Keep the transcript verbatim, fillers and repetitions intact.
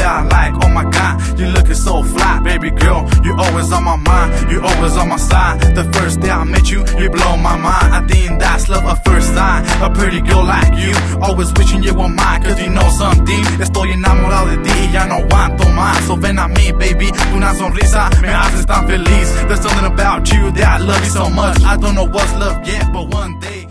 I like. Oh my god, you looking so fly, baby girl. You always on my mind, you always on my side. The first day I met you, you blow my mind. I think that's love at first sight. A pretty girl like you, always wishing you were mine. Cause you know something, estoy enamorado de ti y ya no aguanto más. So ven a mí, baby, una sonrisa me haces tan feliz. There's something about you that I love you so much. I don't know what's love yet, but one day